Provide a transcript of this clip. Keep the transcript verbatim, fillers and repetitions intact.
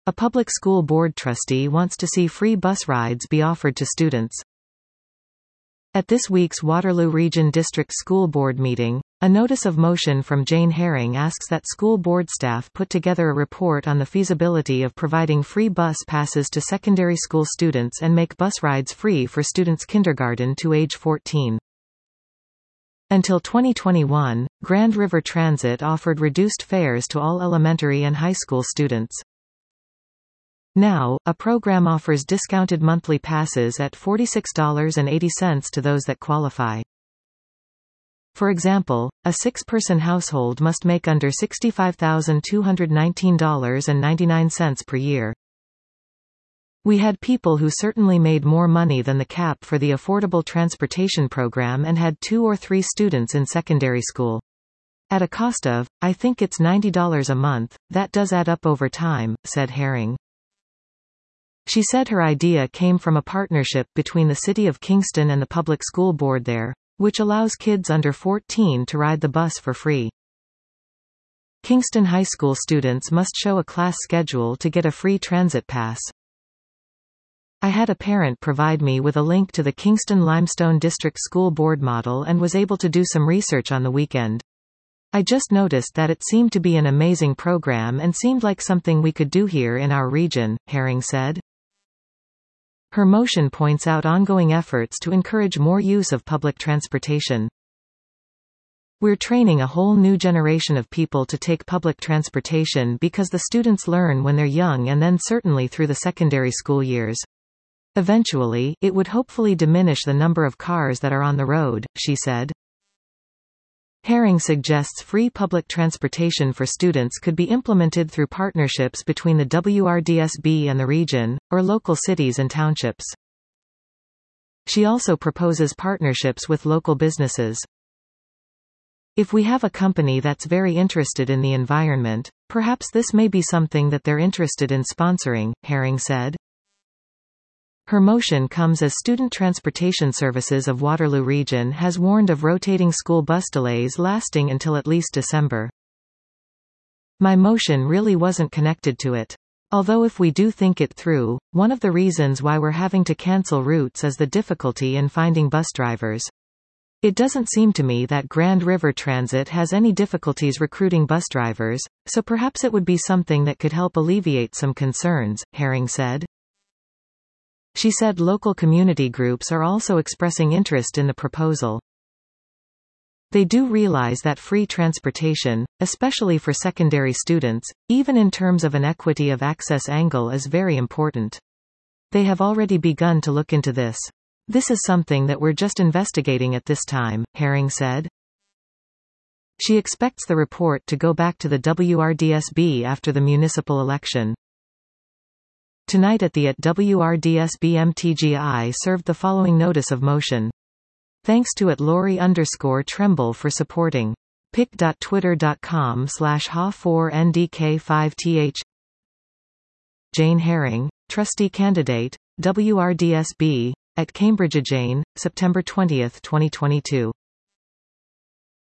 A public school board trustee wants to see free bus rides be offered to students. At this week's Waterloo Region District School Board meeting, a notice of motion from Jane Herring asks that school board staff put together a report on the feasibility of providing free bus passes to secondary school students and make bus rides free for students kindergarten to age fourteen. Until twenty twenty-one, Grand River Transit offered reduced fares to all elementary and high school students. Now, a program offers discounted monthly passes at forty-six dollars and eighty cents to those that qualify. For example, a six-person household must make under sixty-five thousand two hundred nineteen dollars and ninety-nine cents per year. We had people who certainly made more money than the cap for the Affordable Transportation Program and had two or three students in secondary school. At a cost of, I think it's ninety dollars a month, that does add up over time, said Herring. She said her idea came from a partnership between the City of Kingston and the public school board there, which allows kids under fourteen to ride the bus for free. Kingston High School students must show a class schedule to get a free transit pass. I had a parent provide me with a link to the Kingston Limestone District School Board model and was able to do some research on the weekend. I just noticed that it seemed to be an amazing program and seemed like something we could do here in our region, Herring said. Her motion points out ongoing efforts to encourage more use of public transportation. We're training a whole new generation of people to take public transportation because the students learn when they're young and then certainly through the secondary school years. Eventually, it would hopefully diminish the number of cars that are on the road, she said. Herring suggests free public transportation for students could be implemented through partnerships between the W R D S B and the region, or local cities and townships. She also proposes partnerships with local businesses. If we have a company that's very interested in the environment, perhaps this may be something that they're interested in sponsoring, Herring said. Her motion comes as Student Transportation Services of Waterloo Region has warned of rotating school bus delays lasting until at least December. My motion really wasn't connected to it. Although if we do think it through, one of the reasons why we're having to cancel routes is the difficulty in finding bus drivers. It doesn't seem to me that Grand River Transit has any difficulties recruiting bus drivers, so perhaps it would be something that could help alleviate some concerns, Herring said. She said local community groups are also expressing interest in the proposal. They do realize that free transportation, especially for secondary students, even in terms of an equity of access angle, is very important. They have already begun to look into this. This is something that we're just investigating at this time, Herring said. She expects the report to go back to the W R D S B after the municipal election. Tonight at the at W R D S B M T G I served the following notice of motion. Thanks to at Lori underscore Tremble for supporting. pic.twitter.com slash ha4ndk5th. Jane Herring, Trustee Candidate, W R D S B, at Cambridge. Jane, September twentieth, twenty twenty-two.